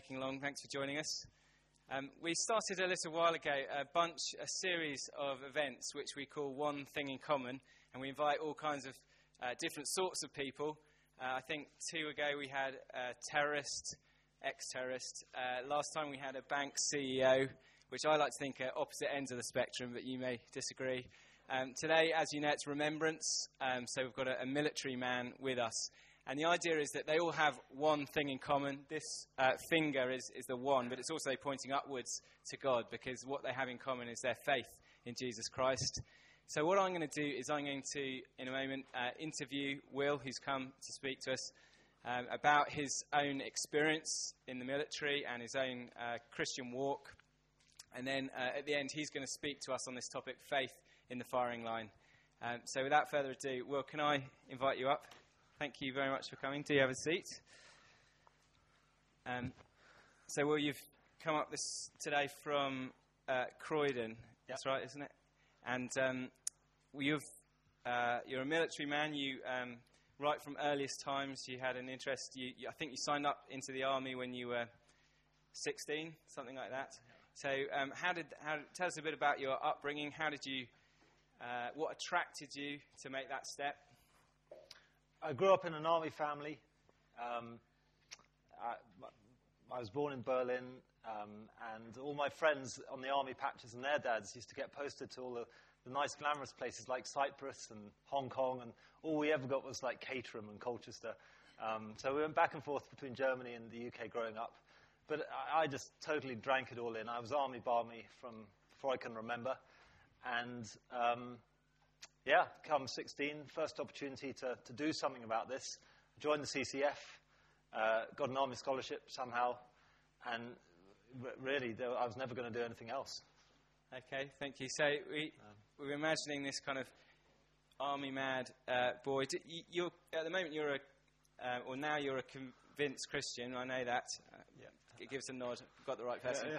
taking long. Thanks for joining us. We started a little while ago a series of events which we call One Thing in Common, and we invite all kinds of different sorts of people. I think 2 ago we had a terrorist, ex-terrorist. Last time we had a bank CEO, which I like to think are opposite ends of the spectrum, but you may disagree. Today, as you know, it's Remembrance, so we've got a military man with us. And the idea is that they all have one thing in common. This finger is the one, but it's also pointing upwards to God, because what they have in common is their faith in Jesus Christ. So what I'm going to do is I'm going to, in a moment, interview Will, who's come to speak to us, about his own experience in the military and his own Christian walk. And then at the end, he's going to speak to us on this topic, faith in the firing line. So without further ado, Will, can I invite you up? Thank you very much for coming. Do you have a seat? So, Will, you've come up today from Croydon. Yep. That's right, isn't it? And you're a military man. You, right from earliest times, you had an interest. I think you signed up into the army when you were 16, something like that. So, tell us a bit about your upbringing. What attracted you to make that step? I grew up in an army family. I was born in Berlin, and all my friends on the army patches and their dads used to get posted to all the nice glamorous places like Cyprus and Hong Kong, and all we ever got was like Caterham and Colchester. So we went back and forth between Germany and the UK growing up. But I just totally drank it all in. I was army barmy from before I can remember. And come 16, first opportunity to do something about this. Joined the CCF, got an army scholarship somehow, and really I was never going to do anything else. Okay, thank you. So we were imagining this kind of army mad boy. At the moment you're now you're a convinced Christian. I know that. It gives a nod. Got the right person.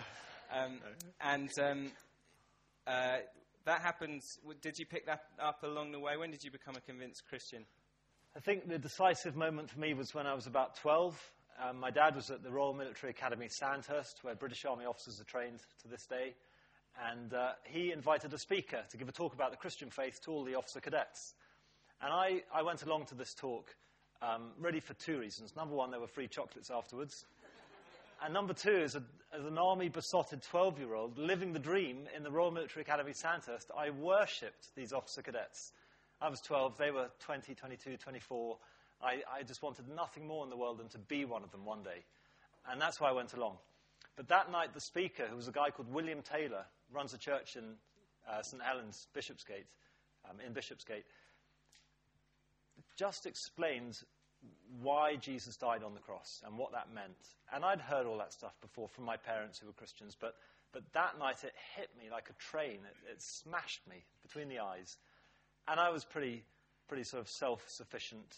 Yeah. That happened. Did you pick that up along the way? When did you become a convinced Christian? I think the decisive moment for me was when I was about 12. My dad was at the Royal Military Academy, Sandhurst, where British Army officers are trained to this day. And he invited a speaker to give a talk about the Christian faith to all the officer cadets. And I went along to this talk really for 2 reasons. Number one, there were free chocolates afterwards. And number two, as an army-besotted 12-year-old living the dream in the Royal Military Academy, Sandhurst, I worshipped these officer cadets. I was 12, they were 20, 22, 24. I just wanted nothing more in the world than to be one of them one day. And that's why I went along. But that night, the speaker, who was a guy called William Taylor, runs a church in St. Helens, Bishopsgate, in Bishopsgate, just explained why Jesus died on the cross and what that meant. And I'd heard all that stuff before from my parents who were Christians, but that night it hit me like a train. It smashed me between the eyes. And I was pretty sort of self-sufficient,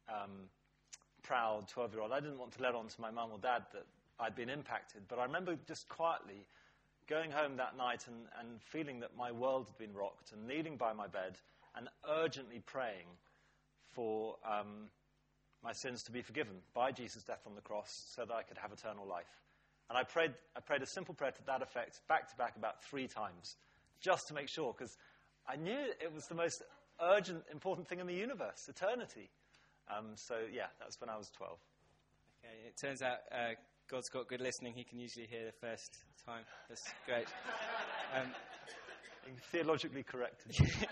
proud 12-year-old. I didn't want to let on to my mum or dad that I'd been impacted, but I remember just quietly going home that night and feeling that my world had been rocked, and kneeling by my bed and urgently praying for my sins to be forgiven by Jesus' death on the cross so that I could have eternal life. And I prayed a simple prayer to that effect, back to back about 3 times, just to make sure, because I knew it was the most urgent, important thing in the universe, eternity. That's when I was 12. Okay, it turns out God's got good listening. He can usually hear the first time. That's great. Theologically corrected.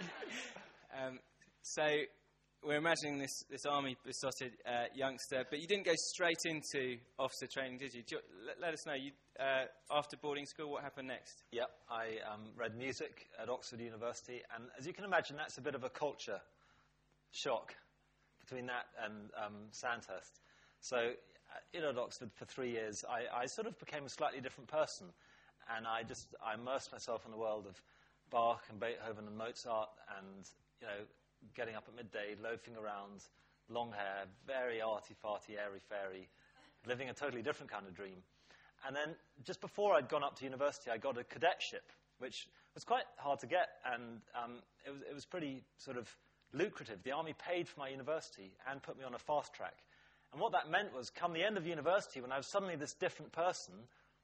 So we're imagining this army-besotted youngster, but you didn't go straight into officer training, did you? Let us know. After boarding school, what happened next? Yep, I read music at Oxford University, and as you can imagine, that's a bit of a culture shock between that and Sandhurst. So, at Oxford for 3 years, I sort of became a slightly different person, and I immersed myself in the world of Bach and Beethoven and Mozart, and getting up at midday, loafing around, long hair, very arty-farty, airy-fairy, living a totally different kind of dream. And then just before I'd gone up to university, I got a cadetship, which was quite hard to get, and it was pretty sort of lucrative. The army paid for my university and put me on a fast track. And what that meant was, come the end of university, when I was suddenly this different person,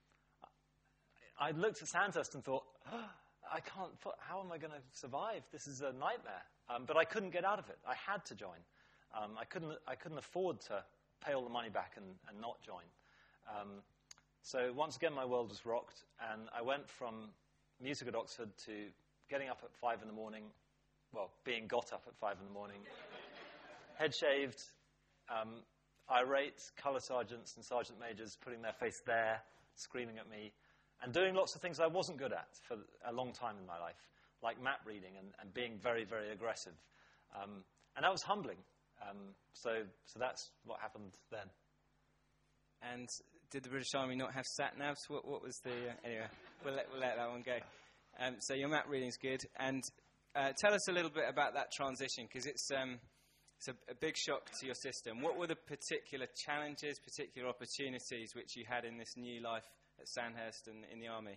I looked at Sandhurst and thought, how am I going to survive? This is a nightmare. But I couldn't get out of it. I had to join. I couldn't afford to pay all the money back and not join. So once again, my world was rocked, and I went from music at Oxford to getting up at 5 in the morning, well, being got up at 5 in the morning, head shaved, irate colour sergeants and sergeant majors putting their face there, screaming at me, and doing lots of things I wasn't good at for a long time in my life, like map reading and being very, very aggressive. And that was humbling. So that's what happened then. And did the British Army not have sat-navs? What was the... anyway, we'll let that one go. So your map reading's good. And tell us a little bit about that transition, because it's a big shock to your system. What were the particular challenges, particular opportunities which you had in this new life at Sandhurst and in the army?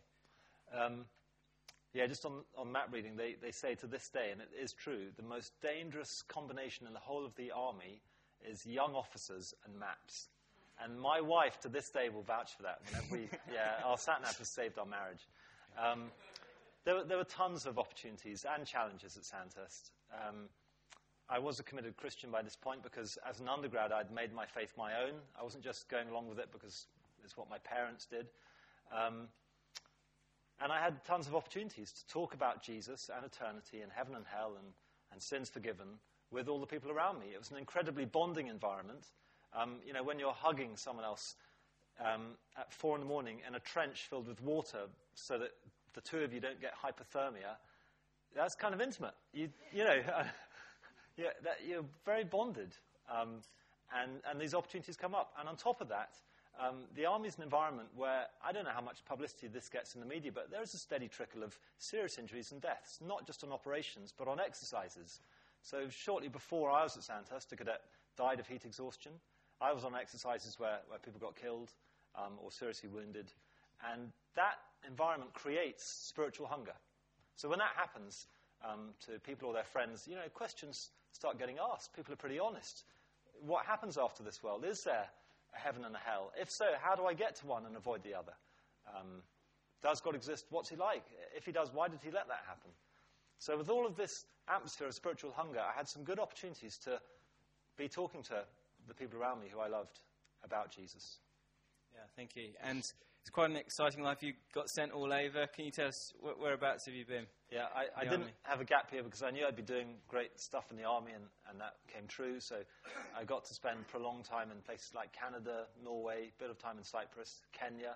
Just on map reading, they say to this day, and it is true, the most dangerous combination in the whole of the army is young officers and maps. And my wife, to this day, will vouch for that. Our sat-nav has saved our marriage. There were tons of opportunities and challenges at Sandhurst. I was a committed Christian by this point because as an undergrad, I'd made my faith my own. I wasn't just going along with it because it's what my parents did. And I had tons of opportunities to talk about Jesus and eternity and heaven and hell and sins forgiven with all the people around me. It was an incredibly bonding environment. When you're hugging someone else at 4 in the morning in a trench filled with water so that the two of you don't get hypothermia, that's kind of intimate. You're very bonded. And these opportunities come up. And on top of that, the army is an environment where, I don't know how much publicity this gets in the media, but there is a steady trickle of serious injuries and deaths, not just on operations, but on exercises. So shortly before I was at Sandhurst, a cadet died of heat exhaustion. I was on exercises where people got killed or seriously wounded. And that environment creates spiritual hunger. So when that happens to people or their friends, questions start getting asked. People are pretty honest. What happens after this world? Is there a heaven and a hell? If so, how do I get to one and avoid the other? Does God exist? What's he like? If he does, why did he let that happen? So with all of this atmosphere of spiritual hunger, I had some good opportunities to be talking to the people around me who I loved about Jesus. Yeah, thank you. And it's quite an exciting life. You got sent all over. Can you tell us whereabouts have you been? Yeah, I didn't have a gap here because I knew I'd be doing great stuff in the army, and that came true. So I got to spend prolonged time in places like Canada, Norway, a bit of time in Cyprus, Kenya,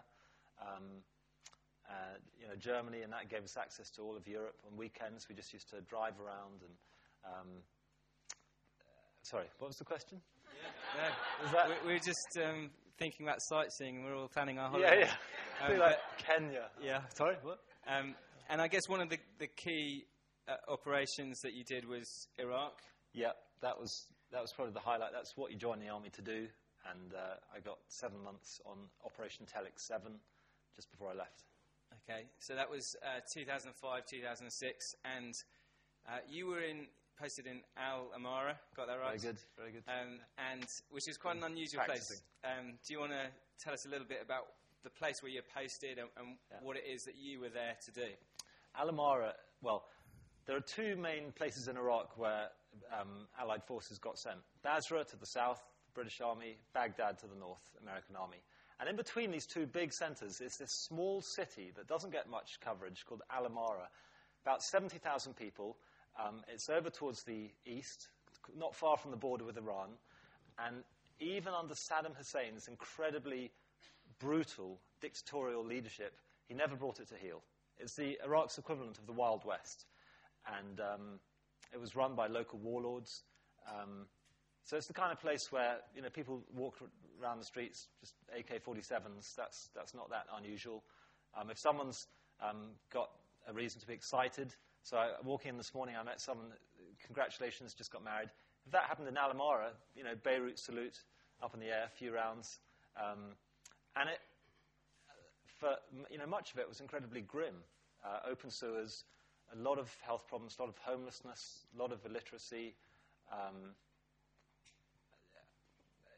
Germany, and that gave us access to all of Europe. On weekends, we just used to drive around. And sorry, what was the question? Yeah. We're just thinking about sightseeing. We're all planning our holiday. Yeah. Kenya. Yeah. Sorry, what? And I guess one of the key operations that you did was Iraq. Yeah, that was probably the highlight. That's what you join the army to do. And I got 7 months on Operation Telex 7 just before I left. Okay, so that was 2005, 2006, and you were posted in Al Amara, got that right? Very good. And which is quite an unusual place. Do you want to tell us a little bit about the place where you're posted and what it is that you were there to do? Al Amara, well, there are two main places in Iraq where Allied forces got sent. Basra to the south, British Army, Baghdad to the north, American Army. And in between these two big centres is this small city that doesn't get much coverage called Al Amara. About 70,000 people. It's over towards the east, not far from the border with Iran. And even under Saddam Hussein's incredibly brutal dictatorial leadership, he never brought it to heel. It's Iraq's equivalent of the Wild West. And it was run by local warlords. So it's the kind of place where people walk around the streets, just AK-47s. That's not that unusual. If someone's got a reason to be excited, so walking in this morning, I met someone. Congratulations, just got married. If that happened in Al Amara, Beirut salute up in the air, a few rounds, and it, for much of it was incredibly grim. Open sewers, a lot of health problems, a lot of homelessness, a lot of illiteracy.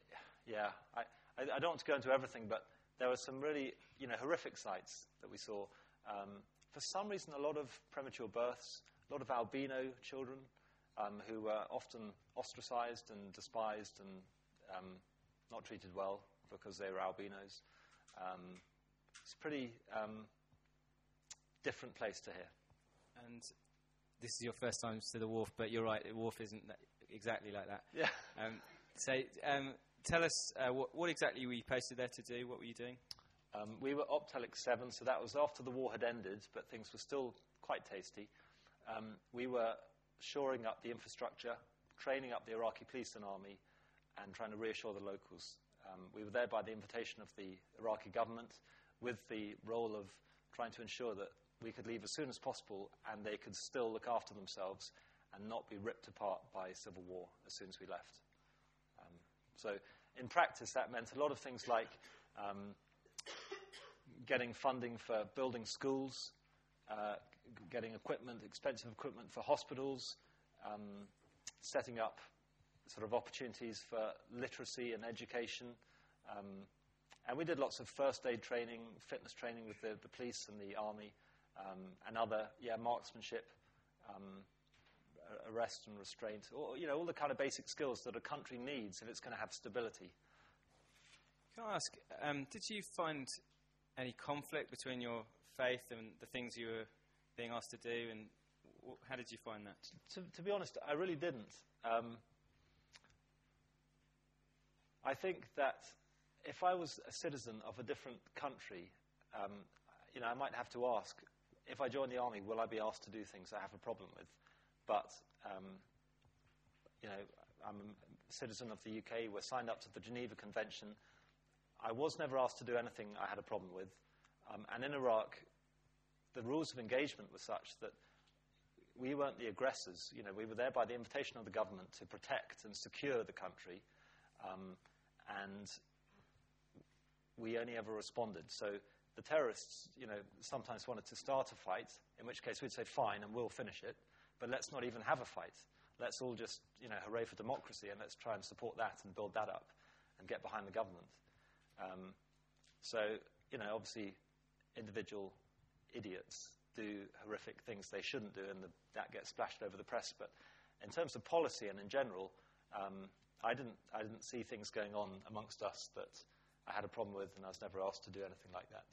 Yeah, I don't want to go into everything, but there were some really, horrific sights that we saw. For some reason, a lot of premature births, a lot of albino children who were often ostracized and despised and not treated well because they were albinos. It's a pretty different place to here. And this is your first time to the wharf, but you're right, the wharf isn't exactly like that. Yeah. Tell us, what exactly were you posted there to do? What were you doing? We were Optelic 7, so that was after the war had ended, but things were still quite tasty. We were shoring up the infrastructure, training up the Iraqi police and army, and trying to reassure the locals. We were there by the invitation of the Iraqi government with the role of trying to ensure that we could leave as soon as possible and they could still look after themselves and not be ripped apart by civil war as soon as we left. So in practice, that meant a lot of things like getting funding for building schools, getting equipment, expensive equipment for hospitals, setting up sort of opportunities for literacy and education. And we did lots of first aid training, fitness training with the police and the army, and other, marksmanship, arrest and restraint, or, all the kind of basic skills that a country needs if it's going to have stability. Can I ask, did you find any conflict between your faith and the things you were being asked to do, and how did you find that? To be honest, I really didn't. I think that if I was a citizen of a different country, I might have to ask, if I join the army, will I be asked to do things I have a problem with? But, I'm a citizen of the UK. We're signed up to the Geneva Convention. I was never asked to do anything I had a problem with. And in Iraq, the rules of engagement were such that we weren't the aggressors. We were there by the invitation of the government to protect and secure the country. And we only ever responded. So the terrorists, sometimes wanted to start a fight, in which case we'd say, fine, and we'll finish it. But let's not even have a fight. Let's all just, hooray for democracy, and let's try and support that and build that up and get behind the government. Obviously, individual idiots do horrific things they shouldn't do, and that gets splashed over the press. But in terms of policy and in general, I didn't see things going on amongst us that I had a problem with, and I was never asked to do anything like that.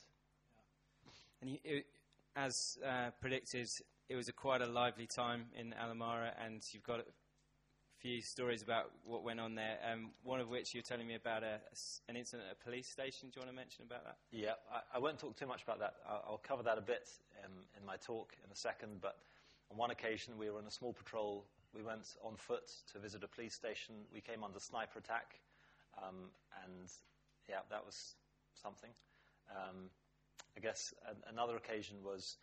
And as predicted, it was quite a lively time in Al-Amara, and you've got a few stories about what went on there, one of which you're telling me about an incident at a police station. Do you want to mention about that? Yeah, I won't talk too much about that. I'll cover that a bit in my talk in a second, but on one occasion we were on a small patrol. We went on foot to visit a police station. We came under sniper attack, and that was something. I guess another occasion was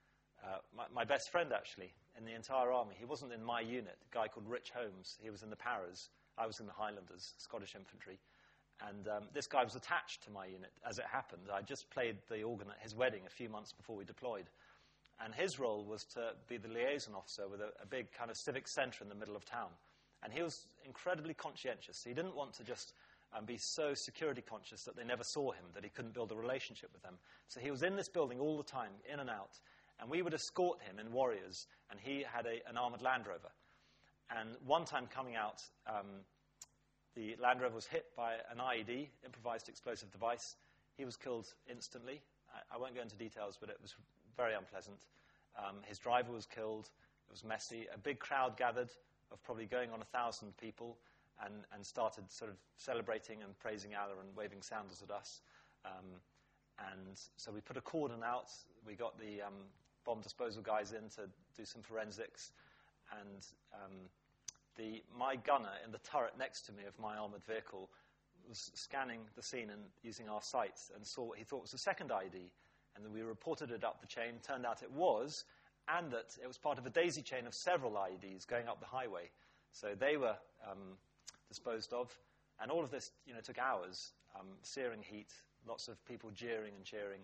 my best friend, actually, in the entire army. He wasn't in my unit, a guy called Rich Holmes. He was in the Paras. I was in the Highlanders, Scottish infantry. And this guy was attached to my unit, as it happened. I just played the organ at his wedding a few months before we deployed. And his role was to be the liaison officer with a big kind of civic centre in the middle of town. And he was incredibly conscientious. He didn't want to just be so security conscious that they never saw him, that he couldn't build a relationship with them. So he was in this building all the time, in and out. And we would escort him in Warriors, and he had an armoured Land Rover. And one time coming out, the Land Rover was hit by an IED, improvised explosive device. He was killed instantly. I won't go into details, but it was very unpleasant. His driver was killed. It was messy. A big crowd gathered of probably going on 1,000 people and started sort of celebrating and praising Allah and waving sandals at us. And so we put a cordon out. We got the bomb disposal guys in to do some forensics. And my gunner in the turret next to me of my armoured vehicle was scanning the scene and using our sights and saw what he thought was the second IED. And then we reported it up the chain. Turned out it was, and that it was part of a daisy chain of several IEDs going up the highway. So they were disposed of. And all of this, took hours, searing heat, lots of people jeering and cheering.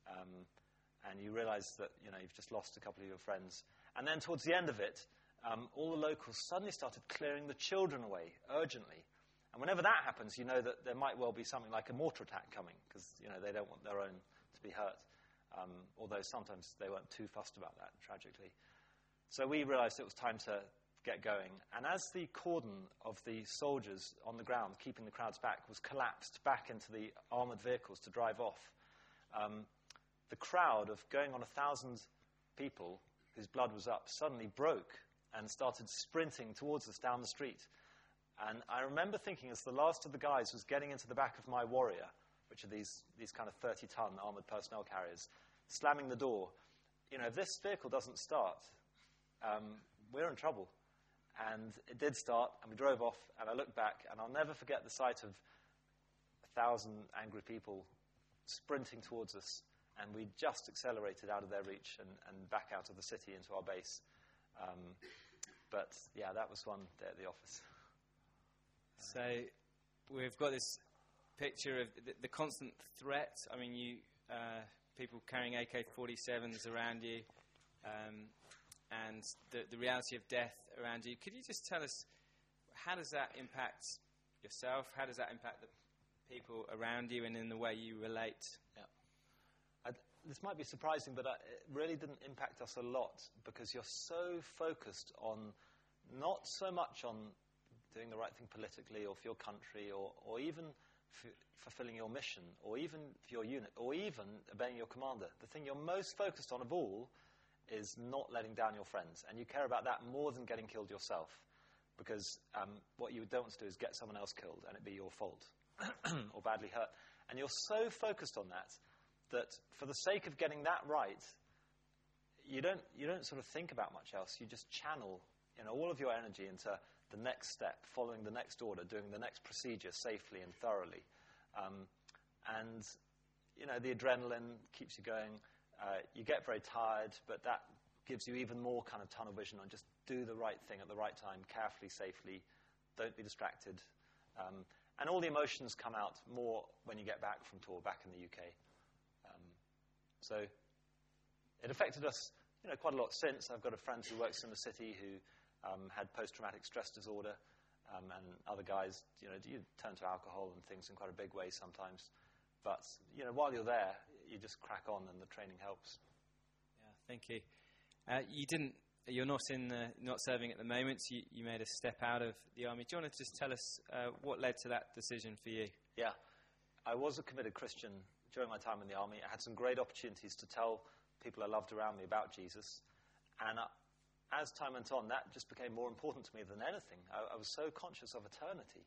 And you realize that, you've just lost a couple of your friends. And then towards the end of it, all the locals suddenly started clearing the children away urgently. And whenever that happens, you know that there might well be something like a mortar attack coming, because, they don't want their own to be hurt. Although sometimes they weren't too fussed about that, tragically. So we realized it was time to get going. And as the cordon of the soldiers on the ground, keeping the crowds back, was collapsed back into the armored vehicles to drive off, the crowd of going on 1,000 people whose blood was up suddenly broke and started sprinting towards us down the street. And I remember thinking, as the last of the guys was getting into the back of my Warrior, which are these kind of 30-ton armored personnel carriers, slamming the door, if this vehicle doesn't start, we're in trouble. And it did start, and we drove off, and I looked back, and I'll never forget the sight of 1,000 angry people sprinting towards us, and we just accelerated out of their reach and back out of the city into our base. But, yeah, that was one day at the office. So we've got this picture of the constant threat. I mean, people carrying AK-47s around you, and the reality of death around you. Could you just tell us, how does that impact yourself? How does that impact the people around you and in the way you relate? Yeah. This might be surprising, but it really didn't impact us a lot, because you're so focused on, not so much on doing the right thing politically or for your country, or even fulfilling your mission, or even for your unit, or even obeying your commander. The thing you're most focused on of all is not letting down your friends. And you care about that more than getting killed yourself, because what you don't want to do is get someone else killed and it be your fault or badly hurt. And you're so focused on that for the sake of getting that right, you don't sort of think about much else. You just channel all of your energy into the next step, following the next order, doing the next procedure safely and thoroughly. And the adrenaline keeps you going. You get very tired, but that gives you even more kind of tunnel vision on just do the right thing at the right time, carefully, safely. Don't be distracted. And all the emotions come out more when you get back from tour, back in the UK. So it affected us, quite a lot since. I've got a friend who works in the city who had post-traumatic stress disorder, and other guys, you turn to alcohol and things in quite a big way sometimes. But, while you're there, you just crack on and the training helps. Yeah, thank you. You're not serving at the moment. You made a step out of the army. Do you want to just tell us what led to that decision for you? Yeah. I was a committed Christian during my time in the army. I had some great opportunities to tell people I loved around me about Jesus. And as time went on, that just became more important to me than anything. I was so conscious of eternity.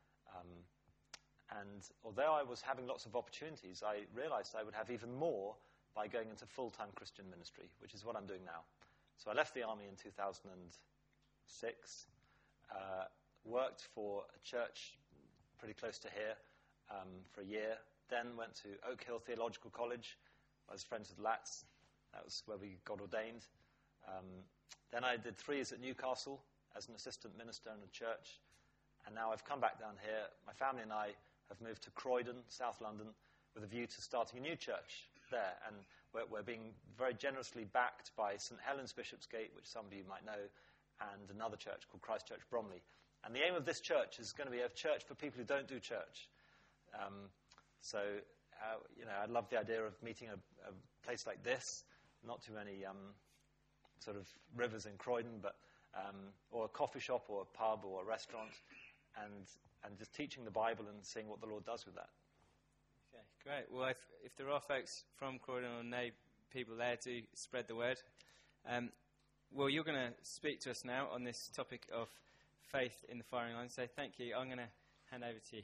And although I was having lots of opportunities, I realized I would have even more by going into full-time Christian ministry, which is what I'm doing now. So I left the army in 2006, worked for a church pretty close to here for a year, then went to Oak Hill Theological College. I was friends with Latz. That was where we got ordained. Then I did 3 years at Newcastle as an assistant minister in a church. And now I've come back down here. My family and I have moved to Croydon, South London, with a view to starting a new church there. And we're being very generously backed by St. Helens Bishopsgate, which some of you might know, and another church called Christ Church Bromley. And the aim of this church is going to be a church for people who don't do church. I love the idea of meeting a place like this. Not too many sort of rivers in Croydon, but or a coffee shop or a pub or a restaurant, and just teaching the Bible and seeing what the Lord does with that. Okay, great. Well, if there are folks from Croydon or know people there, do spread the word. Well, you're going to speak to us now on this topic of faith in the firing line. So thank you. I'm going to hand over to you.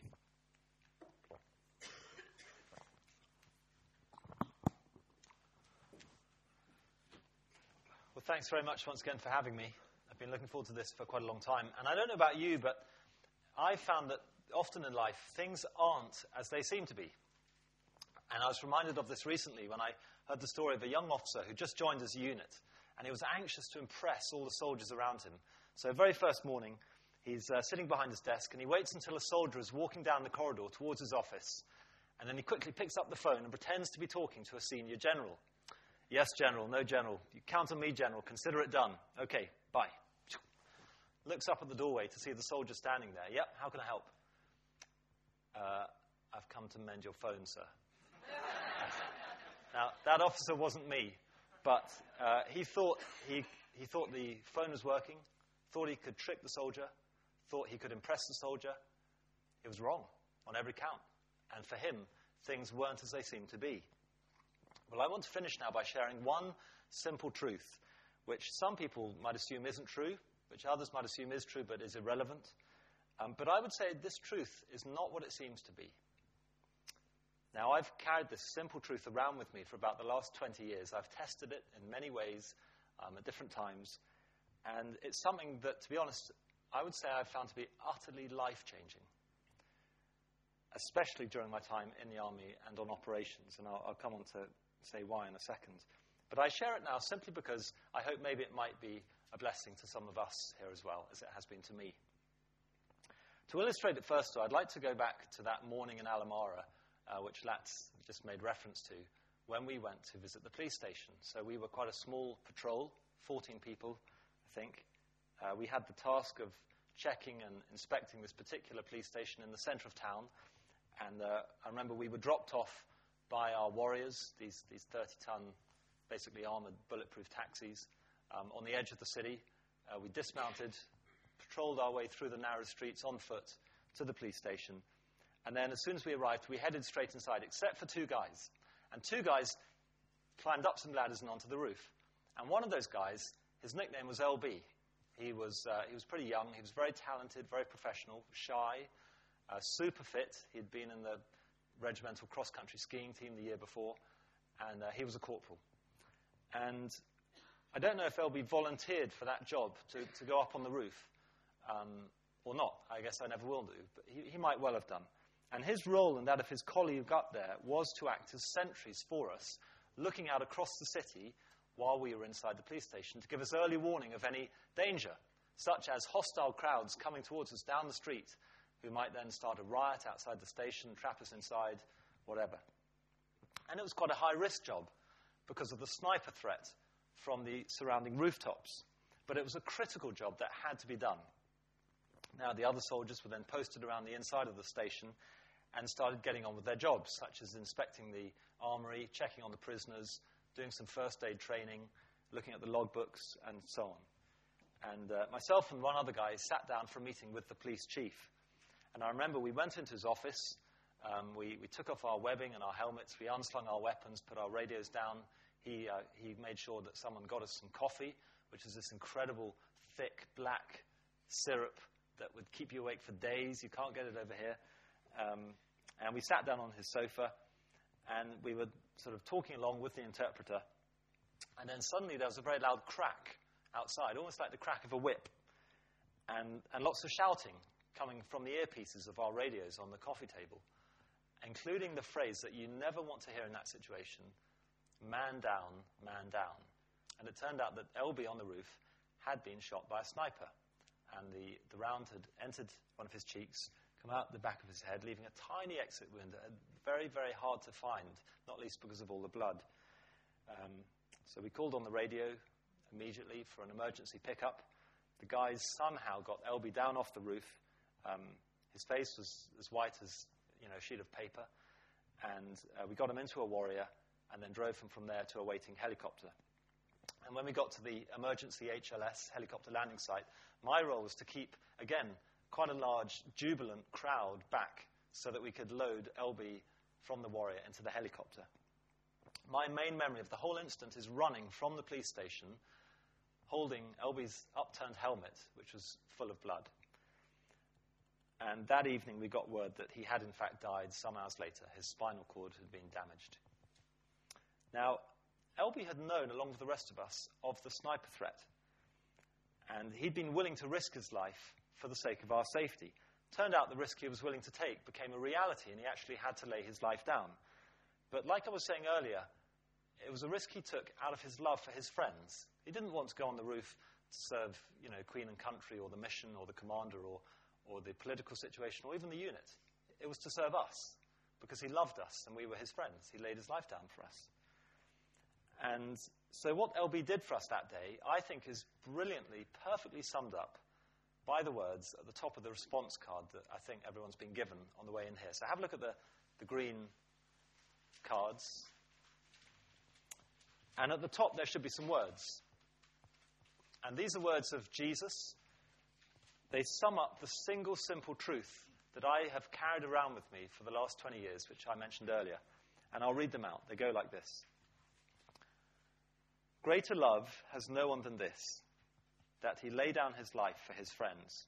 Well, thanks very much once again for having me. I've been looking forward to this for quite a long time. And I don't know about you, but I found that often in life, things aren't as they seem to be. And I was reminded of this recently when I heard the story of a young officer who just joined his unit. And he was anxious to impress all the soldiers around him. So the very first morning, he's sitting behind his desk, and he waits until a soldier is walking down the corridor towards his office. And then he quickly picks up the phone and pretends to be talking to a senior general. Yes, General. No, General. You count on me, General. Consider it done. Okay, bye. Looks up at the doorway to see the soldier standing there. Yep, how can I help? I've come to mend your phone, sir. Now, that officer wasn't me, but he thought the phone was working, thought he could trick the soldier, thought he could impress the soldier. It was wrong on every count. And for him, things weren't as they seemed to be. Well, I want to finish now by sharing one simple truth, which some people might assume isn't true, which others might assume is true but is irrelevant. But I would say this truth is not what it seems to be. Now, I've carried this simple truth around with me for about the last 20 years. I've tested it in many ways at different times. And it's something that, to be honest, I would say I've found to be utterly life-changing, especially during my time in the army and on operations. And I'll come on to say why in a second. But I share it now simply because I hope maybe it might be a blessing to some of us here as well, as it has been to me. To illustrate it first, though, I'd like to go back to that morning in Alamara, which Lats just made reference to, when we went to visit the police station. So we were quite a small patrol, 14 people, I think. We had the task of checking and inspecting this particular police station in the centre of town. And I remember we were dropped off by our warriors, these 30-ton, basically armoured, bulletproof taxis, on the edge of the city. We dismounted, patrolled our way through the narrow streets on foot to the police station. And then as soon as we arrived, we headed straight inside, except for two guys. And two guys climbed up some ladders and onto the roof. And one of those guys, his nickname was LB. He was pretty young. He was very talented, very professional, shy, super fit. He'd been in the regimental cross-country skiing team the year before. And he was a corporal. And I don't know if LB volunteered for that job to go up on the roof or not. I guess I never will do. But he might well have done. And his role and that of his colleague up there was to act as sentries for us, looking out across the city while we were inside the police station to give us early warning of any danger, such as hostile crowds coming towards us down the street who might then start a riot outside the station, trap us inside, whatever. And it was quite a high-risk job because of the sniper threat from the surrounding rooftops. But it was a critical job that had to be done. Now, the other soldiers were then posted around the inside of the station and started getting on with their jobs, such as inspecting the armory, checking on the prisoners, doing some first aid training, looking at the logbooks, and so on. And myself and one other guy sat down for a meeting with the police chief. And I remember we went into his office, we took off our webbing and our helmets, we unslung our weapons, put our radios down. He made sure that someone got us some coffee, which is this incredible, thick, black syrup that would keep you awake for days. You can't get it over here. And we sat down on his sofa, and we were sort of talking along with the interpreter. And then suddenly there was a very loud crack outside, almost like the crack of a whip, and lots of shouting coming from the earpieces of our radios on the coffee table, including the phrase that you never want to hear in that situation, man down, man down. And it turned out that LB on the roof had been shot by a sniper, and the round had entered one of his cheeks, come out the back of his head, leaving a tiny exit wound, very, very hard to find, not least because of all the blood. So we called on the radio immediately for an emergency pickup. The guys somehow got LB down off the roof. His face was as white as a sheet of paper. And we got him into a Warrior and then drove him from there to a waiting helicopter. And when we got to the emergency HLS, helicopter landing site, my role was to keep, again, quite a large, jubilant crowd back so that we could load LB from the Warrior into the helicopter. My main memory of the whole incident is running from the police station, holding LB's upturned helmet, which was full of blood. And that evening we got word that he had in fact died some hours later. His spinal cord had been damaged. Now, LB had known, along with the rest of us, of the sniper threat. And he'd been willing to risk his life for the sake of our safety. Turned out the risk he was willing to take became a reality, and he actually had to lay his life down. But like I was saying earlier, it was a risk he took out of his love for his friends. He didn't want to go on the roof to serve, Queen and country, or the mission, or the commander, or the political situation, or even the unit. It was to serve us, because he loved us, and we were his friends. He laid his life down for us. And so what LB did for us that day, I think, is brilliantly, perfectly summed up by the words at the top of the response card that I think everyone's been given on the way in here. So have a look at the green cards. And at the top there should be some words. And these are words of Jesus. They sum up the single simple truth that I have carried around with me for the last 20 years, which I mentioned earlier. And I'll read them out. They go like this. Greater love has no one than this, that he lay down his life for his friends.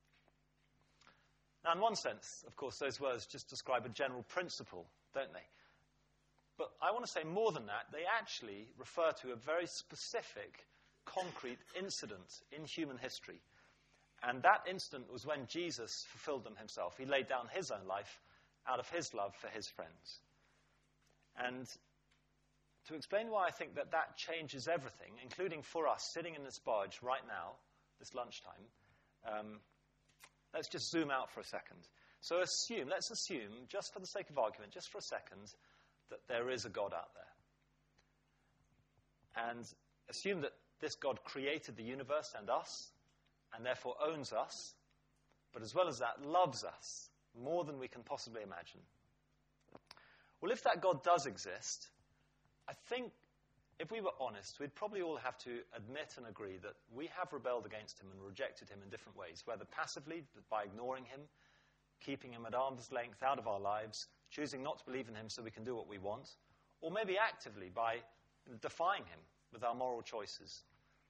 Now, in one sense, of course, those words just describe a general principle, don't they? But I want to say more than that. They actually refer to a very specific, concrete incident in human history. And that incident was when Jesus fulfilled them himself. He laid down his own life out of his love for his friends. And to explain why I think that that changes everything, including for us sitting in this barge right now, this lunchtime, let's just zoom out for a second. So let's assume, just for the sake of argument, just for a second, that there is a God out there. And assume that this God created the universe and us, and therefore owns us, but as well as that, loves us more than we can possibly imagine. Well, if that God does exist, I think, if we were honest, we'd probably all have to admit and agree that we have rebelled against him and rejected him in different ways, whether passively, by ignoring him, keeping him at arm's length out of our lives, choosing not to believe in him so we can do what we want, or maybe actively by defying him with our moral choices.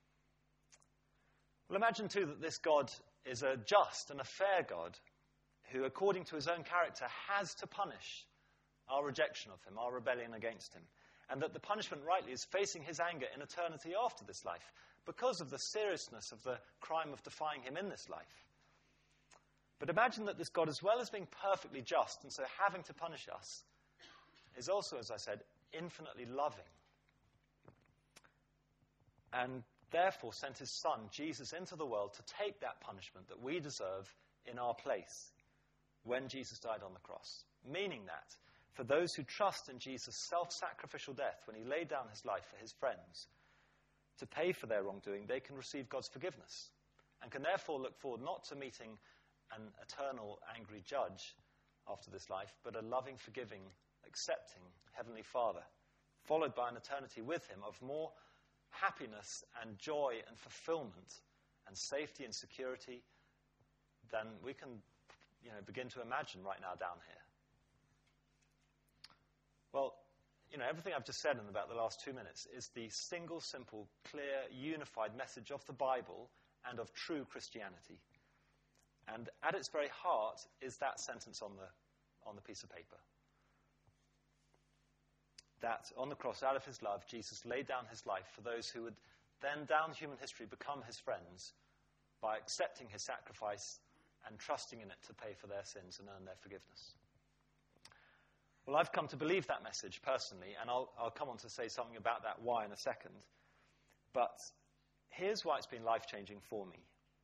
Well, imagine, too, that this God is a just and a fair God who, according to his own character, has to punish our rejection of him, our rebellion against him. And that the punishment, rightly, is facing his anger in eternity after this life because of the seriousness of the crime of defying him in this life. But imagine that this God, as well as being perfectly just and so having to punish us, is also, as I said, infinitely loving. And therefore sent his Son, Jesus, into the world to take that punishment that we deserve in our place when Jesus died on the cross. Meaning that for those who trust in Jesus' self-sacrificial death, when he laid down his life for his friends, to pay for their wrongdoing, they can receive God's forgiveness and can therefore look forward not to meeting an eternal angry judge after this life, but a loving, forgiving, accepting Heavenly Father, followed by an eternity with him of more happiness and joy and fulfillment and safety and security than we can begin to imagine right now down here. Well, everything I've just said in about the last 2 minutes is the single, simple, clear, unified message of the Bible and of true Christianity. And at its very heart is that sentence on the piece of paper. That on the cross, out of his love, Jesus laid down his life for those who would then, down human history, become his friends by accepting his sacrifice and trusting in it to pay for their sins and earn their forgiveness. Well, I've come to believe that message personally, and I'll come on to say something about that why in a second. But here's why it's been life-changing for me.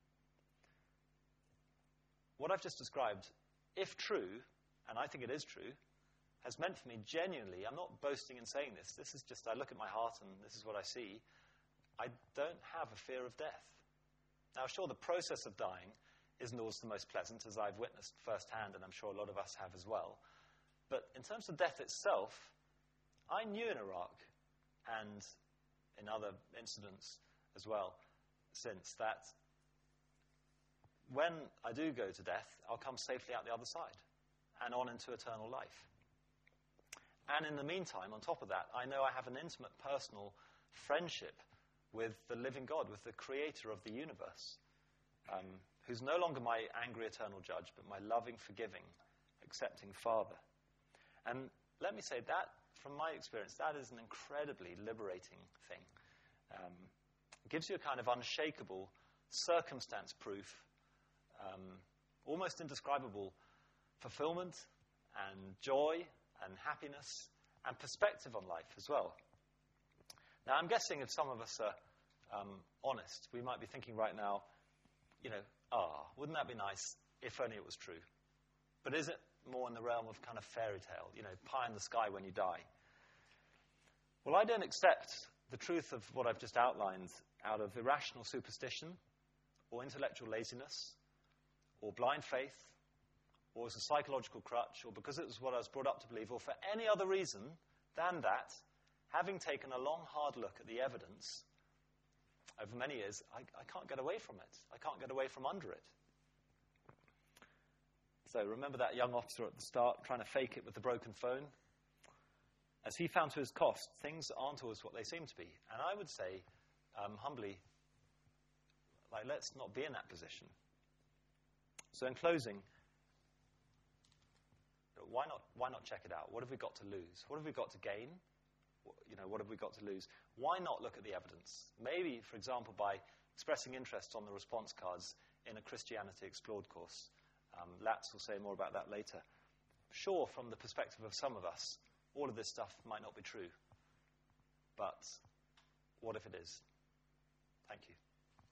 What I've just described, if true, and I think it is true, has meant for me genuinely, I'm not boasting in saying this, this is just, I look at my heart and this is what I see, I don't have a fear of death. Now, sure, the process of dying isn't always the most pleasant, as I've witnessed firsthand, and I'm sure a lot of us have as well. But in terms of death itself, I knew in Iraq, and in other incidents as well since, that when I do go to death, I'll come safely out the other side and on into eternal life. And in the meantime, on top of that, I know I have an intimate, personal friendship with the living God, with the creator of the universe, who's no longer my angry, eternal judge, but my loving, forgiving, accepting Father. And let me say that, from my experience, that is an incredibly liberating thing. It gives you a kind of unshakable circumstance-proof, almost indescribable fulfillment and joy and happiness and perspective on life as well. Now, I'm guessing if some of us are honest, we might be thinking right now, wouldn't that be nice if only it was true? But is it more in the realm of kind of fairy tale, pie in the sky when you die? Well, I don't accept the truth of what I've just outlined out of irrational superstition or intellectual laziness, or blind faith, or as a psychological crutch, or because it was what I was brought up to believe, or for any other reason than that, having taken a long, hard look at the evidence over many years, I can't get away from it. I can't get away from under it. So remember that young officer at the start trying to fake it with the broken phone? As he found to his cost, things aren't always what they seem to be. And I would say, humbly, let's not be in that position. So in closing, why not check it out? What have we got to lose? What have we got to gain? What have we got to lose? Why not look at the evidence? Maybe, for example, by expressing interest on the response cards in a Christianity Explored course. Latz will say more about that later. Sure, from the perspective of some of us, all of this stuff might not be true. But what if it is? Thank you.